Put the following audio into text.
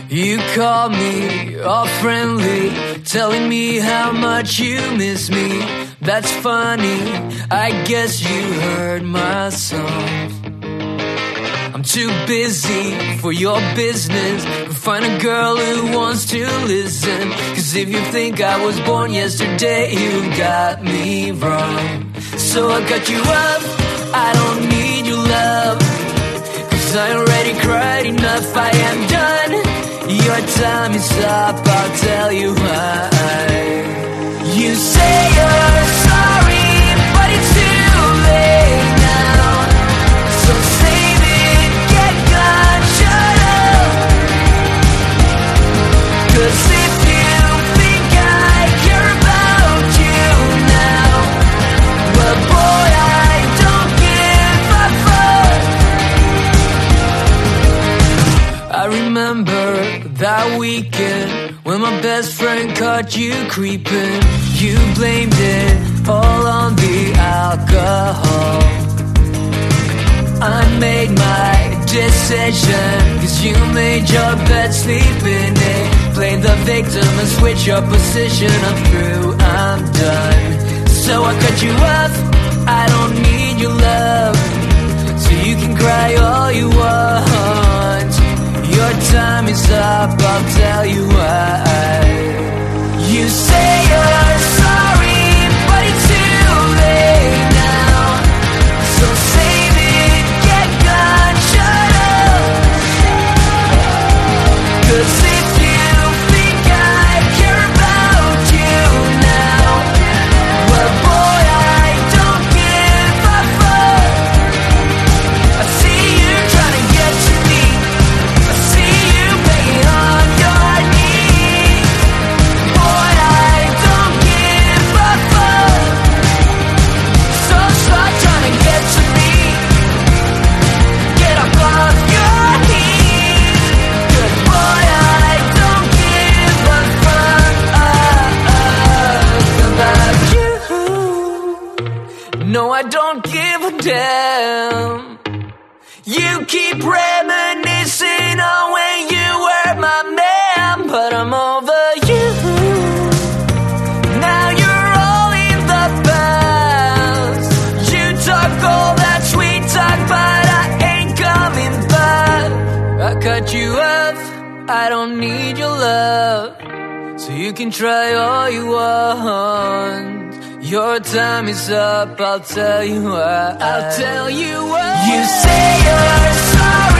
You call me all friendly, telling me how much you miss me. That's funny, I guess you heard my songs. I'm too busy for your business, but find a girl who wants to listen. Cause if you think I was born yesterday, you got me wrong. So I cut you up, I don't need your love, cause I already cried enough, I am done. Your time is up, I'll tell you why. You say you're sorry, but it's too late now. So save it, get gone, shut up. Cause if you think I care about you now, well boy, I don't give a fuck. I remember that weekend when my best friend caught you creeping. You blamed it all on the alcohol. I made my decision, cause you made your bed, sleep in it. Play the victim and switch your position. I'm through, I'm done. So I cut you off, I don't need your love, so you can cry all you want. Your time is up, I'll tell you why. You say you're sorry, but it's too late now. So save it, get gone, shut up. Cause if you think I care about you now, well boy, I don't give a fuck. I see you trying to get to me, I see you begging on your knees. Boy, I don't give a fuck. So stop trying to get to me, get up off your knees. Good boy, I don't give a fuck about you. No, I don't give a damn. You keep reminiscing on when you were my man, but I'm over you. Now you're all in the past. You talk all that sweet talk, but I ain't coming back. I cut you off, I don't need your love, so you can try all you want. Your time is up, I'll tell you why. I'll tell you why. You say you're sorry,